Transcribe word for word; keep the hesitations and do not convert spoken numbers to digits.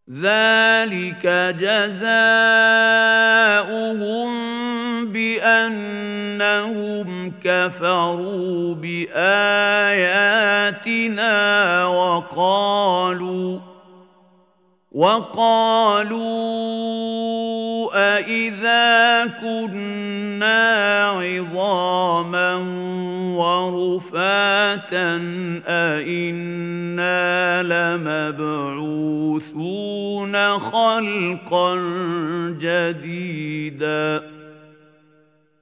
ذلك جزاؤهم بأنهم كفروا بآياتنا وقالوا وقالوا أإذا كنا عظاما ورفاتا أإنا لمبعوثون خلقا جديدا